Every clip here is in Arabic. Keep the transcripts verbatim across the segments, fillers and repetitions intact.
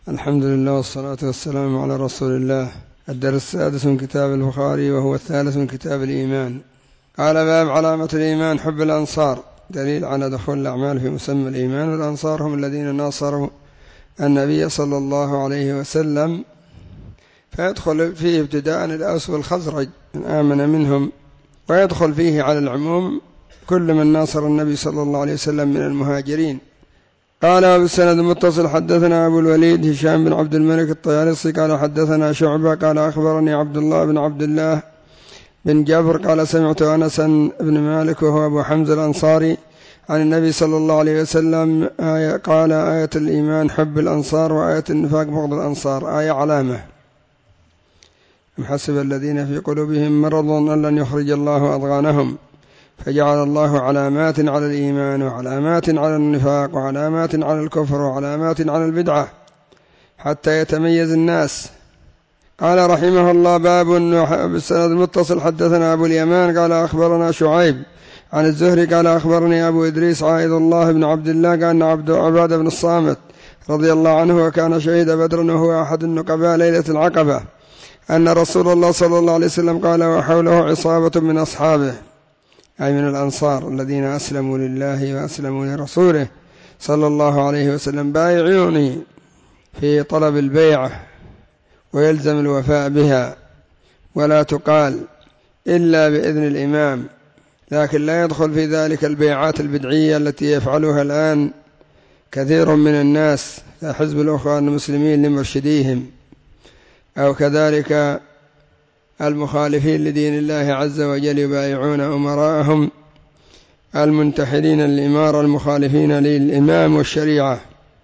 الحمد لله والصلاة والسلام على رسول الله. الدرس السادس من كتاب البخاري وهو الثالث من كتاب الإيمان. قال: باب علامة الإيمان حب الأنصار، دليل على دخول الأعمال في مسمى الإيمان. والأنصار هم الذين ناصروا النبي صلى الله عليه وسلم، فيدخل فيه ابتداء الأوس والخزرج من آمن منهم، ويدخل فيه على العموم كل من ناصر النبي صلى الله عليه وسلم من المهاجرين. قال: بالسند المتصل حدثنا أبو الوليد هشام بن عبد الملك الطيالسي قال: حدثنا شعبة قال: أخبرني عبد الله بن عبد الله بن جبر قال: سمعت أنس بن مالك وهو أبو حمزة الأنصاري عن النبي صلى الله عليه وسلم آية قال: آية الإيمان حب الأنصار، وآية النفاق بغض الأنصار. آية علامة: أم حسب الذين في قلوبهم مرض أن لن يخرج الله أضغانهم، فجعل الله علامات على الإيمان وعلامات على النفاق وعلامات على الكفر وعلامات على البدعة حتى يتميز الناس. قال رحمه الله: باب بالسند المتصل حدثنا أبو اليمان قال: أخبرنا شعيب عن الزهري قال: أخبرني أبو إدريس عائذ الله بن عبد الله قال: أن عبد عبادة بن الصامت رضي الله عنه وكان شهيد بدر وهو أحد النقباء ليلة العقبة، أن رسول الله صلى الله عليه وسلم قال: وحوله عصابة من أصحابه، أي من الأنصار الذين أسلموا لله وأسلموا لرسوله صلى الله عليه وسلم، بايعوني في طلب البيعة، ويلزم الوفاء بها، ولا تقال إلا بإذن الإمام، لكن لا يدخل في ذلك البيعات البدعية التي يفعلها الآن كثير من الناس كحزب الأخوان المسلمين لمرشديهم، أو كذلك المخالفين لدين الله عز وجل يبايعون أمراءهم المنتحرين الإمارة المخالفين للإمام والشريعة.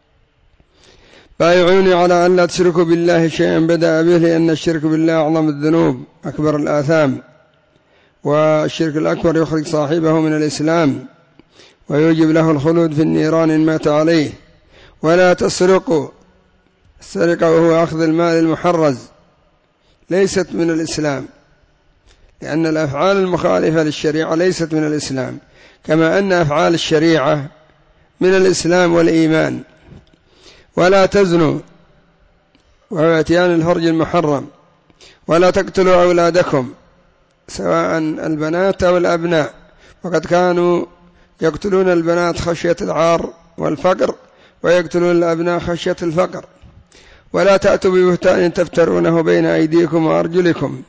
بايعوني على أن لا تشركوا بالله شيئا بدأ به، لأن الشرك بالله أعظم الذنوب أكبر الآثام، والشرك الأكبر يخرج صاحبه من الإسلام ويوجب له الخلود في النيران إن مات عليه. ولا تسرقوا، السرقة وهو أخذ المال المحرز ليست من الإسلام، لأن الأفعال المخالفة للشريعة ليست من الإسلام، كما أن أفعال الشريعة من الإسلام والإيمان. ولا تزنوا، وهو اتيان الفرج المحرم. ولا تقتلوا أولادكم، سواء البنات أو الأبناء، وقد كانوا يقتلون البنات خشية العار والفقر، ويقتلون الأبناء خشية الفقر. ولا تأتوا ببهتان تفترونه بين أيديكم وأرجلكم،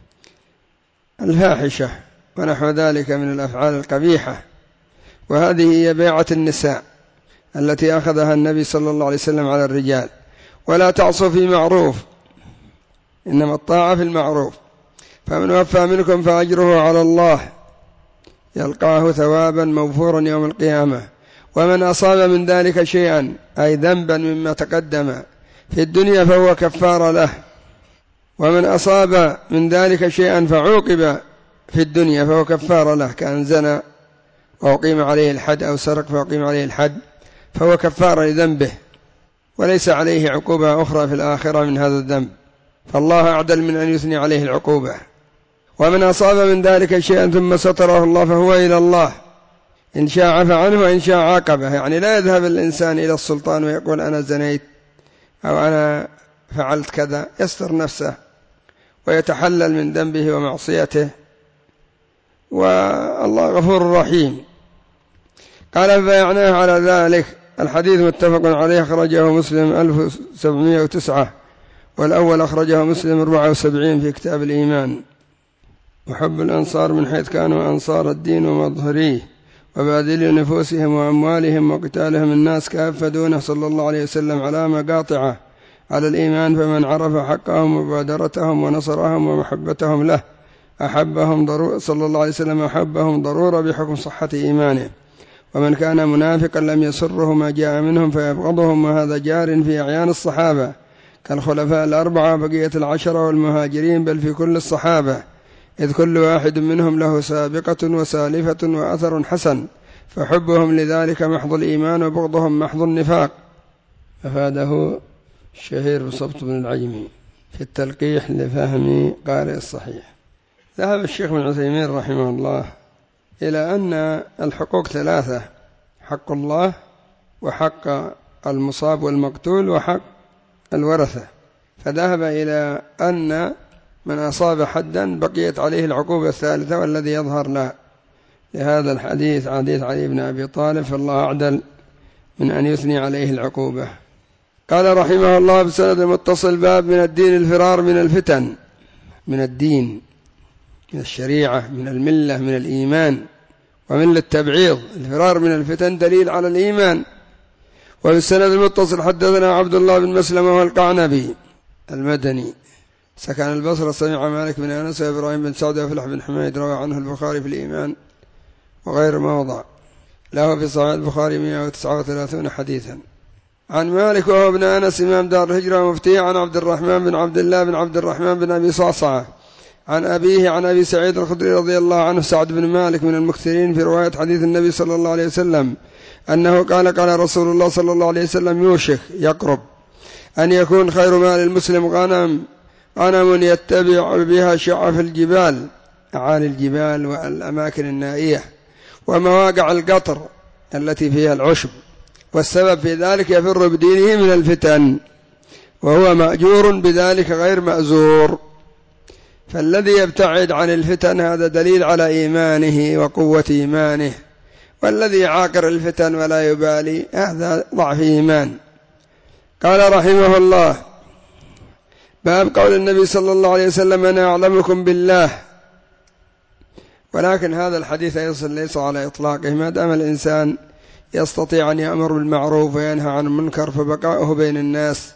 الفاحشة ونحو ذلك من الأفعال القبيحة. وهذه هي بيعة النساء التي أخذها النبي صلى الله عليه وسلم على الرجال. ولا تعصوا في معروف، إنما الطاعة في المعروف. فمن وفى منكم فأجره على الله، يلقاه ثوابا موفورا يوم القيامة. ومن أصاب من ذلك شيئا، أي ذنبا مما تقدم في الدنيا، فهو كفار له. ومن أصاب من ذلك شيئا فعوقب في الدنيا، فهو كفار له، كأن زنى وأقيم عليه الحد، أو سرق فأقيم عليه الحد، فهو كفار لذنبه، وليس عليه عقوبة أخرى في الآخرة من هذا الذنب، فالله أعدل من أن يثني عليه العقوبة. ومن أصاب من ذلك شيئا ثم ستره الله، فهو إلى الله، إن شاء عفى عنه وإن شاء عاقبه. يعني لا يذهب الإنسان إلى السلطان ويقول أنا زنيت أو أنا فعلت كذا، يستر نفسه ويتحلل من ذنبه ومعصيته، والله غفور رحيم. قال: فبايعناه على ذلك. الحديث متفق عليه، أخرجه مسلم ألف وسبعمائة وتسعة، والأول أخرجه مسلم أربعة وسبعين في كتاب الإيمان. وحب الأنصار من حيث كانوا أنصار الدين ومظهريه، وباذلي نفوسهم وأموالهم وقتالهم الناس كافة دونه صلى الله عليه وسلم علامة قاطعة على الإيمان. فمن عرف حقهم ومبادرتهم ونصرهم ومحبتهم له أحبهم ضرورة صلى الله عليه وسلم أحبهم ضرورة بحكم صحة إيمانه. ومن كان منافقا لم يسره ما جاء منهم فيبغضهم، وهذا جار في أعيان الصحابة كالخلفاء الأربعة بقية العشرة والمهاجرين، بل في كل الصحابة، إذ كل واحد منهم له سابقة وسالفة وأثر حسن، فحبهم لذلك محض الإيمان وبغضهم محض النفاق. أفاده الشهير بصبت بن العجمي في التلقيح لفهم قارئ الصحيح. ذهب الشيخ بن عثيمين رحمه الله إلى أن الحقوق ثلاثة: حق الله، وحق المصاب والمقتول، وحق الورثة، فذهب إلى أن من أصاب حدا بقيت عليه العقوبة الثالثة والذي يظهر له لهذا الحديث حديث علي بن أبي طالب، فالله أعدل من أن يثني عليه العقوبة. قال رحمه الله بسند المتصل: باب من الدين الفرار من الفتن. من الدين، من الشريعة، من الملة، من الإيمان، ومن التبعيض. الفرار من الفتن دليل على الإيمان. وبالسند المتصل حدثنا عبد الله بن مسلمة والقعنبي المدني سكن البصرة، سمع مالك بن أنس وإبراهيم بن سعد وفلح بن حميد، روى عنه البخاري في الإيمان وغير موضع، له في صحيح البخاري مئة وتسعة وثلاثين حديثا. عن مالك وهو ابن أنس إمام دار الهجرة ومفتي، عن عبد الرحمن بن عبد الله بن عبد الرحمن بن أبي صعصعة عن أبيه عن أبي سعيد الخدري رضي الله عنه سعد بن مالك من المكثرين في رواية حديث النبي صلى الله عليه وسلم أنه قال: قال رسول الله صلى الله عليه وسلم: يوشك يقرب أن يكون خير مال المسلم غنم غنم يتبع بها شعف الجبال، أعالي الجبال والأماكن النائية، ومواقع القطر التي فيها العشب، والسبب في ذلك يفر بدينه من الفتن، وهو مأجور بذلك غير مأزور. فالذي يبتعد عن الفتن هذا دليل على إيمانه وقوة إيمانه، والذي يعاقر الفتن ولا يبالي هذا ضعف إيمان. قال رحمه الله: باب قول النبي صلى الله عليه وسلم: أنا أعلمكم بالله. ولكن هذا الحديث أيضا ليس على إطلاقه، ما دام الإنسان يستطيع أن يأمر بالمعروف وينهى عن المنكر، فبقاؤه بين الناس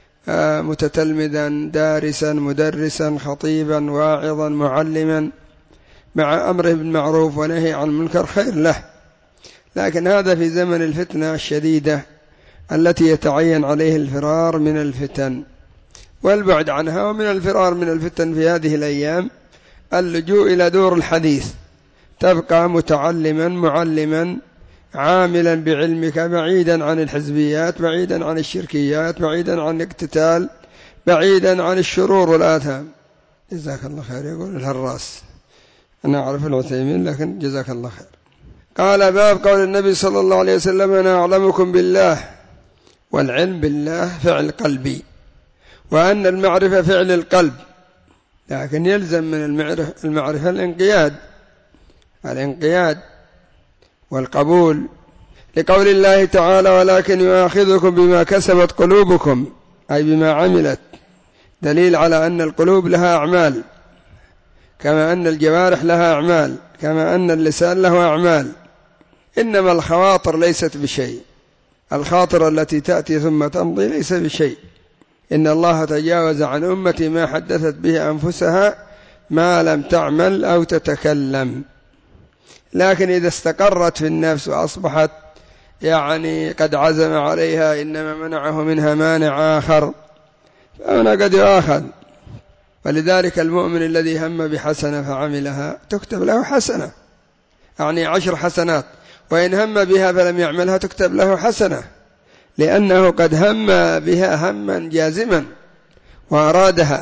متتلمذا دارسا مدرسا خطيبا واعظا معلما مع أمره بالمعروف ونهي عن المنكر خير له. لكن هذا في زمن الفتنة الشديدة التي يتعين عليه الفرار من الفتن والبعد عنها. ومن الفرار من الفتن في هذه الأيام اللجوء إلى دور الحديث، تبقى متعلما معلما عاملا بعلمك، بعيدا عن الحزبيات، بعيدا عن الشركيات، بعيدا عن الاقتتال، بعيدا عن الشرور والآثام. جزاك الله خير. يقول الهراس: أنا أعرف العثيمين لكن جزاك الله خير. قال: باب قول النبي صلى الله عليه وسلم: أنا أعلمكم بالله. والعلم بالله فعل قلبي، وأن المعرفة فعل القلب، لكن يلزم من المعرفة, المعرفة الانقياد الانقياد والقبول، لقول الله تعالى: ولكن يؤاخذكم بما كسبت قلوبكم، أي بما عملت، دليل على أن القلوب لها أعمال، كما أن الجوارح لها أعمال، كما أن اللسان له أعمال. إنما الخواطر ليست بشيء، الخاطر التي تأتي ثم تمضي ليس بشيء. إن الله تجاوز عن أمتي ما حدثت به أنفسها ما لم تعمل أو تتكلم. لكن إذا استقرت في النفس وأصبحت يعني قد عزم عليها، إنما منعه منها مانع آخر، فهنا قد يؤاخذ. ولذلك المؤمن الذي هم بحسنة فعملها تكتب له حسنة، يعني عشر حسنات، وإن هم بها فلم يعملها تكتب له حسنة، لأنه قد هم بها هما جازما وأرادها.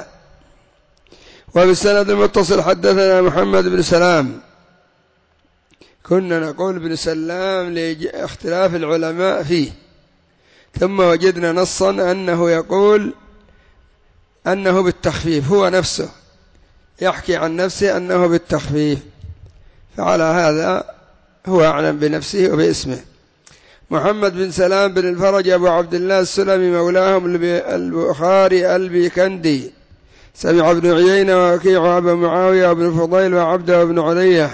وبالسند المتصل حدثنا محمد بن سلام، كنا نقول بن سلام لاختلاف العلماء فيه، ثم وجدنا نصا أنه يقول أنه بالتخفيف، هو نفسه يحكي عن نفسه أنه بالتخفيف، فعلى هذا هو أعلم بنفسه وباسمه. محمد بن سلام بن الفرج أبو عبد الله السلمي مولاهم البخاري البيكندي، سمع ابن عيينة ووكيع وأبو معاوية وابن فضيل وعبده وابن علية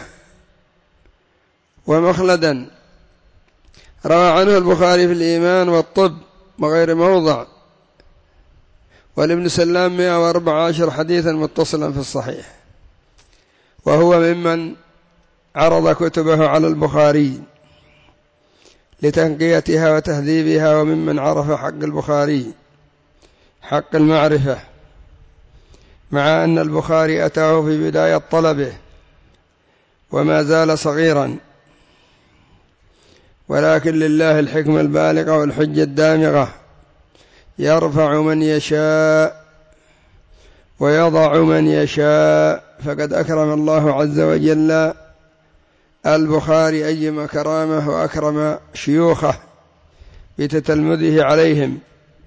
ومخلدا، روى عنه البخاري في الإيمان والطب وغير موضع، والابن سلام مئة وأربعة عشر حديثا متصلا في الصحيح، وهو ممن عرض كتبه على البخاري لتنقيتها وتهذيبها، وممن عرف حق البخاري حق المعرفة، مع أن البخاري أتاه في بداية طلبه وما زال صغيرا، ولكن لله الحكمة البالغة والحجة الدامغة، يرفع من يشاء ويضع من يشاء. فقد أكرم الله عز وجل البخاري أيما كرامه، وأكرم شيوخه بتتلمذه عليهم.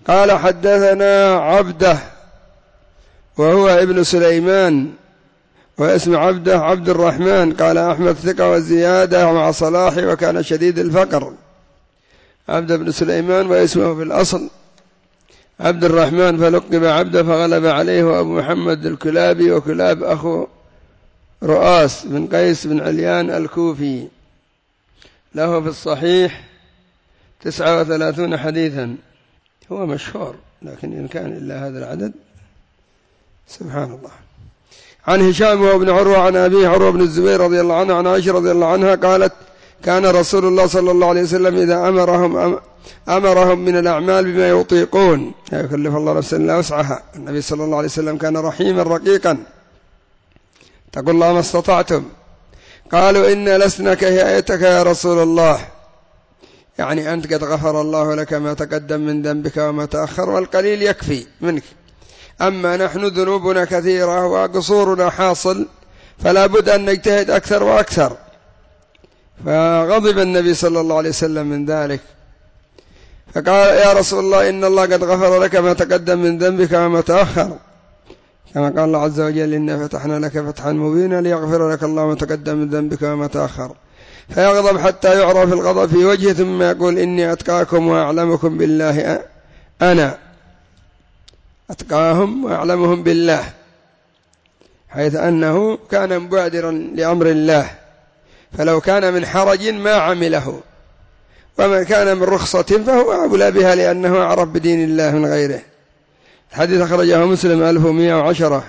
قال حدثنا عبده وهو ابن سليمان واسم عبده عبد الرحمن قال أحمد ثقة والزيادة مع صلاح وكان شديد الفقر. عبد بن سليمان واسمه في الأصل عبد الرحمن فلقب عبده فغلب عليه وأبو محمد الكلابي وكلاب أخو رؤاس بن قيس بن عليان الكوفي. له في الصحيح تسعة وثلاثون حديثا. هو مشهور لكن إن كان إلا هذا العدد سبحان الله. عن هشام وابن عروة عن أبيه عروة بن الزبير رضي الله عنه عن عائشة رضي الله عنها قالت كان رسول الله صلى الله عليه وسلم إذا أمرهم أمرهم من الأعمال بما يطيقون لا يكلف الله نفسا إلا وسعها. النبي صلى الله عليه وسلم كان رحيما رقيقا تقول الله ما استطعتم. قالوا إنا لسنا كهيئتك يا رسول الله، يعني أنت قد غفر الله لك ما تقدم من ذنبك وما تأخر والقليل يكفي منك، أما نحن ذنوبنا كثيرة وقصورنا حاصل فلا بد أن نجتهد أكثر وأكثر. فغضب النبي صلى الله عليه وسلم من ذلك فقال يا رسول الله إن الله قد غفر لك ما تقدم من ذنبك وما تأخر، كما قال الله عز وجل إنا فتحنا لك فتحا مبينا ليغفر لك الله ما تقدم من ذنبك وما تأخر. فيغضب حتى يعرف الغضب في وجهه ثم يقول إني أتقاكم وأعلمكم بالله، أنا أتقاهم وأعلمهم بالله، حيث أنه كان مبادرا لأمر الله، فلو كان من حرج ما عمله، ومن كان من رخصة فهو أولى بها لأنه أعرف بدين الله من غيره. الحديث أخرجه مسلم ألف ومئة وعشرة.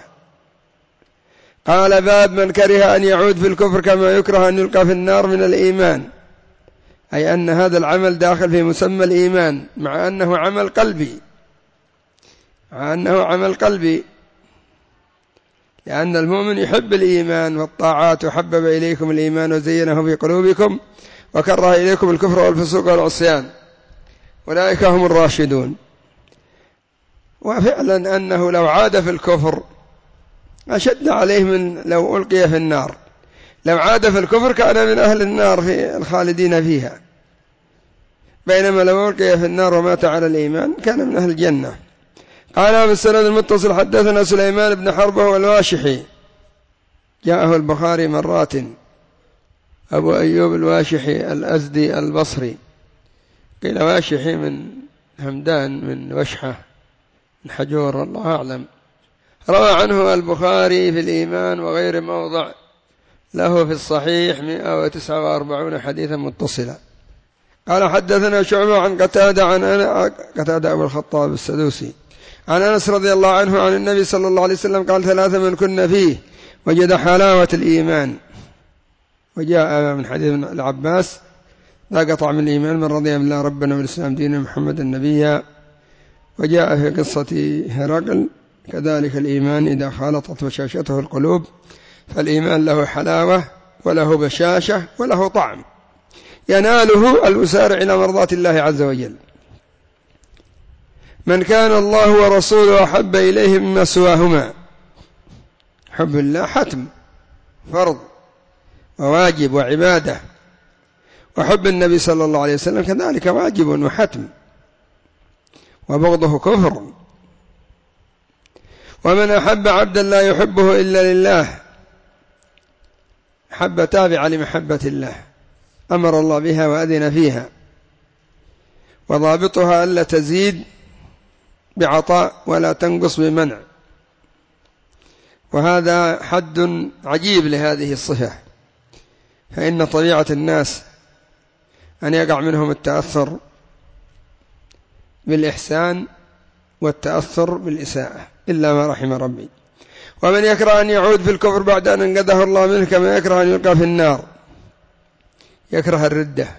قال باب من كره أن يعود في الكفر كما يكره أن يلقى في النار من الإيمان، أي أن هذا العمل داخل في مسمى الإيمان مع أنه عمل قلبي، مع أنه عمل قلبي، لأن المؤمن يحب الإيمان والطاعات وحبب إليكم الإيمان وزينه في قلوبكم وكره إليكم الكفر والفسوق والعصيان أولئك هم الراشدون. وفعلا أنه لو عاد في الكفر أشد عليه من لو ألقي في النار، لو عاد في الكفر كان من أهل النار في الخالدين فيها، بينما لو ألقي في النار ومات على الإيمان كان من أهل الجنة. قال بالسند المتصل حدثنا سليمان بن حرب وهو الواشحي، جاءه البخاري مرات، أبو أيوب الواشحي الأزدي البصري، قيل واشحي من همدان من وشحة من حجور الله أعلم. روى عنه البخاري في الإيمان وغير موضع، له في الصحيح مئة وتسعة وأربعين حديثا متصلا. قال حدثنا شعبة عن قتادة عن أنا قتادة أبو الخطاب السدوسي عن أنس رضي الله عنه عن النبي صلى الله عليه وسلم قال ثلاثة من كنا فيه وجد حلاوة الإيمان. وجاء من حديث العباس لا قطع من الإيمان من رضي بالله ربنا والإسلام دين محمد النبي. وجاء في قصة هرقل كذلك الإيمان إذا خالطت بشاشته القلوب، فالإيمان له حلاوة وله بشاشة وله طعم يناله المسارع إلى مرضات الله عز وجل. من كان الله ورسوله أحب إليه مما سواهما، حب الله حتم فرض وواجب وعبادة، وحب النبي صلى الله عليه وسلم كذلك واجب وحتم، وبغضه كفر. ومن أحب عبدا لا يحبه إلا لله حب تابع لمحبة الله أمر الله بها وأذن فيها، وضابطها ألا تزيد بعطاء ولا تنقص بمنع، وهذا حد عجيب لهذه الصفة، فإن طبيعة الناس أن يقع منهم التأثر بالإحسان والتأثر بالإساءة إلا ما رحم ربي. ومن يكره أن يعود في الكفر بعد أن انقذه الله منه كما يكره أن يلقى في النار، يكره الردة،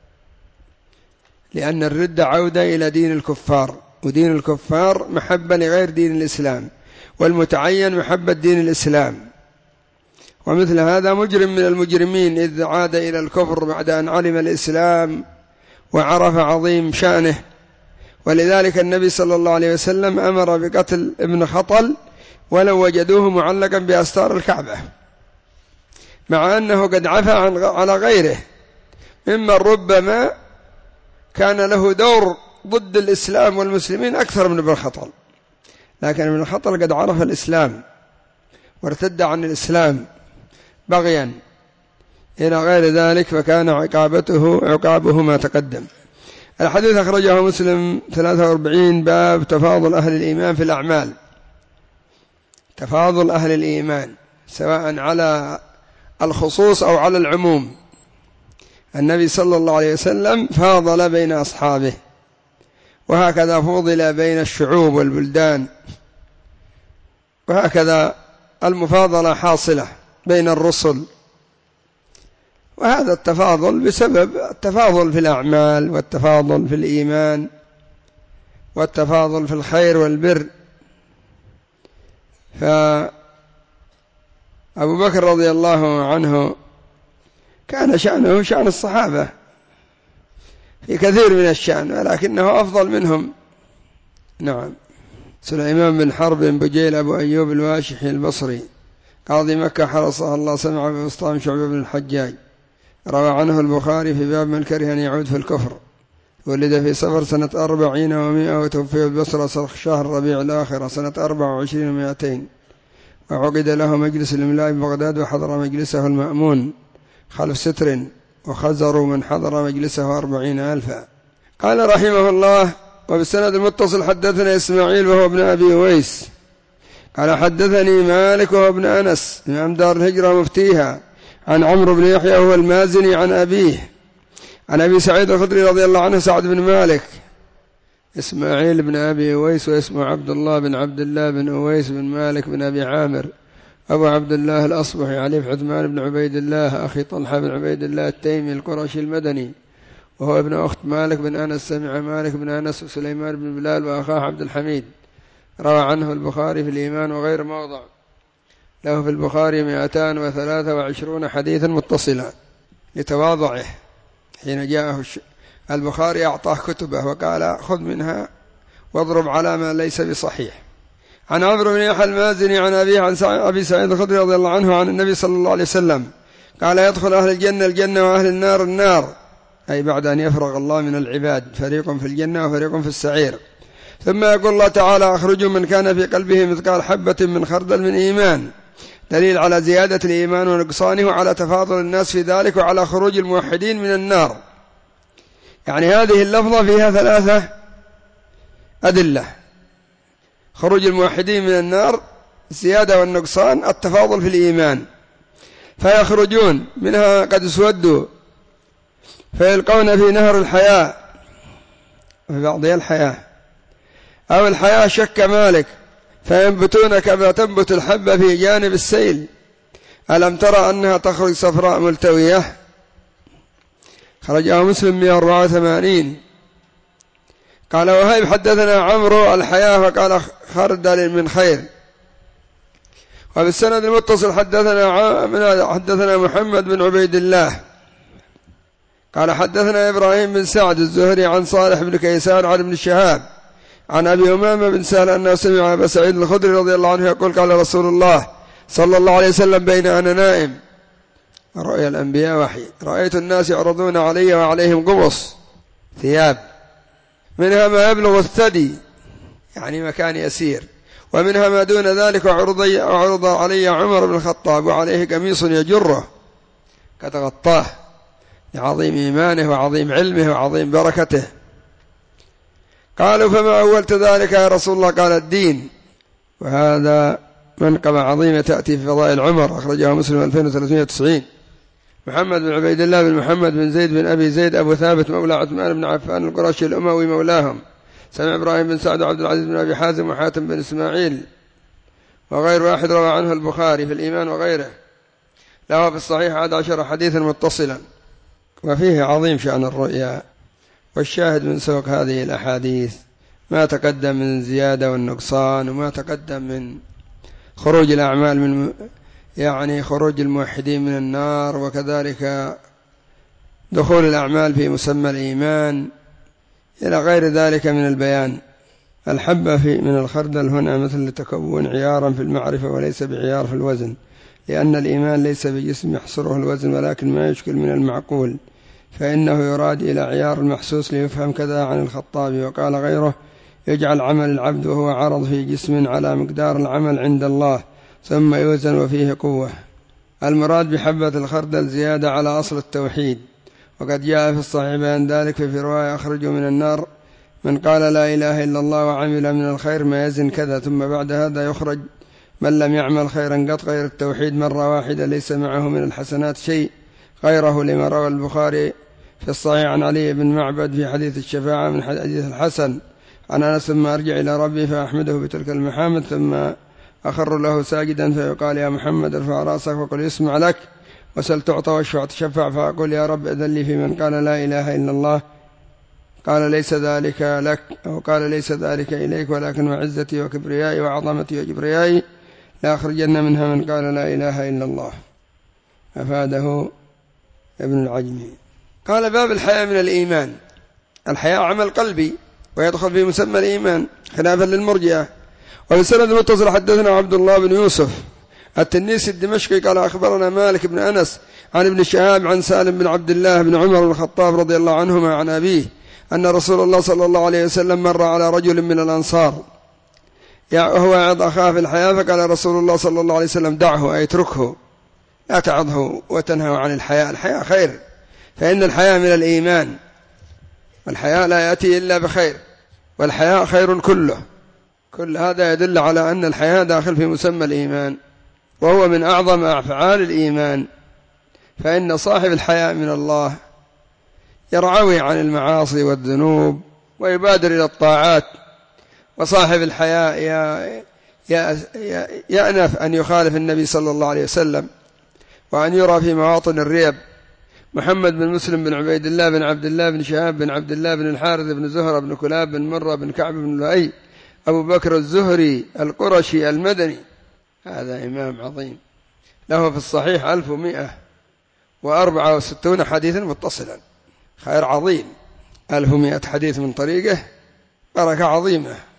لأن الردة عودة إلى دين الكفار، ودين الكفار محبة لغير دين الإسلام، والمتعين محبة دين الإسلام. ومثل هذا مجرم من المجرمين إذ عاد إلى الكفر بعد أن علم الإسلام وعرف عظيم شأنه. ولذلك النبي صلى الله عليه وسلم أمر بقتل ابن خطل ولو وجدوه معلقا بأستار الكعبة، مع أنه قد عفى على غيره ممن ربما كان له دور ضد الإسلام والمسلمين أكثر من ابن الخطل، لكن ابن الخطل قد عرف الإسلام وارتد عن الإسلام بغيا إلى غير ذلك، فكان عقابته عقابه ما تقدم. الحديث أخرجه مسلم ثلاثة وأربعين، باب تفاضل أهل الإيمان في الأعمال. تفاضل أهل الإيمان سواء على الخصوص أو على العموم. النبي صلى الله عليه وسلم فاضل بين أصحابه، وهكذا فضل بين الشعوب والبلدان، وهكذا المفاضلة حاصلة بين الرسل. وهذا التفاضل بسبب التفاضل في الأعمال، والتفاضل في الإيمان، والتفاضل في الخير والبر. فأبو بكر رضي الله عنه كان شأنه شأن الصحابة في كثير من الشأن، ولكنه أفضل منهم. نعم. سليمان بن حرب بن بجيل أبو أيوب الواشحي البصري قاضي مكة حرسه الله، سمع بوسطام شعبة بن الحجاج، روى عنه البخاري في باب من كره أن يعود في الكفر. ولد في صفر سنة أربعين ومائة، وتوفي البصرة شهر ربيع الآخرة سنة أربع وعشرين ومائتين، وعقد له مجلس الإملاء ببغداد، وحضر مجلسه المأمون خلف ستر، وخزروا من حضر مجلسه أربعين ألفا. قال رحمه الله: وبالسند المتصل حدثنا إسماعيل وهو ابن أبي أويس قال حدثني مالك وهو ابن أنس إمام دار الهجرة مفتيها، عن عمرو بن يحيى وهو المازني عن أبيه عن أبي سعيد الخدري رضي الله عنه سعد بن مالك. إسماعيل بن أبي أويس واسمه عبد الله بن عبد الله بن أويس بن مالك بن أبي عامر أبو عبد الله الأصبحي علي عثمان بن عبيد الله أخي طلحة بن عبيد الله التيمي القرشي المدني، وهو ابن أخت مالك بن أنس. سمع مالك بن أنس وسليمان بن بلال وأخاه عبد الحميد. روى عنه البخاري في الإيمان وغير موضع، له في البخاري مئتان وثلاثة وعشرون حديثا متصلا لتواضعه. حين جاءه البخاري أعطاه كتبه وقال: خذ منها واضرب على ما ليس بصحيح. عن عمرو بن يحيى المازني عن أبيه عن أبي سعيد الخدري رضي الله عنه عن النبي صلى الله عليه وسلم قال: يدخل أهل الجنة الجنة وأهل النار النار، أي بعد أن يفرغ الله من العباد، فريق في الجنة وفريق في السعير. ثم يقول الله تعالى: أخرجوا من كان في قلبه مثقال حبة من خردل من إيمان، دليل على زيادة الإيمان ونقصانه، وعلى تفاضل الناس في ذلك، وعلى خروج الموحدين من النار. يعني هذه اللفظة فيها ثلاثة أدلة: خروج الموحدين من النار، الزيادة والنقصان، التفاضل في الإيمان. فيخرجون منها قد اسودوا فيلقون في نهر الحياة، وفي بعضها الحياة أو الحياة شك مالك، فينبتون كما تنبت الحبة في جانب السيل. ألم ترى أنها تخرج صفراء ملتوية؟ خرجها مسلم مئة وأربعة وثمانين. قال وهيب حدثنا عمرو الحياة فقال خردل من خير. وبالسند المتصل حدثنا حدثنا محمد بن عبيد الله قال حدثنا إبراهيم بن سعد الزهري عن صالح بن كيسان عن ابن الشهاب عن أبي أمامة بن سهل أنه سمع أبا سعيد الخدري رضي الله عنه يقول: قال رسول الله صلى الله عليه وسلم: بين أنا نائم، رؤيا الأنبياء وحي، رأيت الناس يعرضون علي وعليهم قبص ثياب، منها ما يبلغ الثدي يعني مكان يسير، ومنها ما دون ذلك، وعرض علي عمر بن الخطاب وعليه قميص يجره قد غطاه لعظيم إيمانه وعظيم علمه وعظيم بركته. قالوا: فما أولت ذلك يا رسول الله؟ قال: الدين. وهذا منقبة عظيمة تأتي في فضائل عمر، أخرجها مسلم ألفين وثلاثمائة وتسعين. محمد بن عبيد الله بن محمد بن زيد بن أبي زيد أبو ثابت مولى عثمان بن عفان القرشي الأموي مولاهم. سمع إبراهيم بن سعد وعبد العزيز بن أبي حازم وحاتم بن إسماعيل وغير واحد روى عنه البخاري في الإيمان وغيره، له في الصحيح عاد عشر حديثا متصلا، وفيه عظيم شأن الرؤيا. والشاهد من سوق هذه الأحاديث ما تقدم من زيادة والنقصان، وما تقدم من خروج الأعمال من يعني خروج الموحدين من النار، وكذلك دخول الأعمال في مسمى الإيمان إلى غير ذلك من البيان. الحبة في من الخردل هنا مثل تكون عيارا في المعرفة وليس بعيار في الوزن، لأن الإيمان ليس بجسم يحصره الوزن، ولكن ما يشكل من المعقول فإنه يراد إلى عيار المحسوس ليفهم كذا عن الخطابي. وقال غيره: يجعل عمل العبد وهو عرض في جسم على مقدار العمل عند الله ثم يوزن وفيه قوة. المراد بحبة الخردل زيادة على أصل التوحيد، وقد جاء في الصحيح بيان ذلك في رواية: أخرجوا من النار من قال لا إله إلا الله وعمل من الخير ما يزن كذا، ثم بعد هذا يخرج من لم يعمل خيرا قط غير التوحيد مرة واحدة ليس معه من الحسنات شيء غيره، لما روى البخاري في الصحيح عن علي بن معبد في حديث الشفاعة من حديث الحسن عن أنس: ثم أرجع إلى ربي فأحمده بتلك المحامد ثم أخر له ساجدا فيقال: يا محمد ارفع رأسك وقل يسمع لك، وسل تعطى واشفع تشفع، فأقول: يا رب أذن لي في من قال لا إله إلا الله، قال: ليس ذلك لك، أو قال: ليس ذلك إليك، ولكن وعزتي وكبريائي وعظمتي وجبريائي لا أخرجن منها من قال لا إله إلا الله. أفاده ابن العجمي. قال: باب الحياء من الإيمان. الحياء عمل قلبي ويدخل في مسمى الإيمان خلافا للمرجئة. وبسند متصل حدثنا عبد الله بن يوسف التنيسي الدمشقي قال: أخبرنا مالك بن أنس عن ابن شهاب عن سالم بن عبد الله بن عمر بن الخطاب رضي الله عنهما عن أبيه أن رسول الله صلى الله عليه وسلم مر على رجل من الأنصار وهو يعظ أخاه في الحياة، فقال رسول الله صلى الله عليه وسلم: دعه، أي اتركه، لا تعظه وتنهى عن الحياء، الحياء خير، فإن الحياء من الإيمان، والحياء لا يأتي إلا بخير، والحياء خير كله. كل هذا يدل على أن الحياء داخل في مسمى الإيمان، وهو من أعظم أفعال الإيمان، فإن صاحب الحياء من الله يرعوي عن المعاصي والذنوب ويبادر إلى الطاعات، وصاحب الحياء يأنف أن يخالف النبي صلى الله عليه وسلم وأن يرى في مواطن الريب. محمد بن مسلم بن عبيد الله بن عبد الله بن شهاب بن عبد الله بن الحارث بن زهرة بن كلاب بن مرة بن كعب بن لؤي أبو بكر الزهري القرشي المدني، هذا إمام عظيم له في الصحيح ألف ومئة وأربعة وستون حديثا متصلا، خير عظيم، ألف ومئة حديث من طريقه، بركة عظيمة.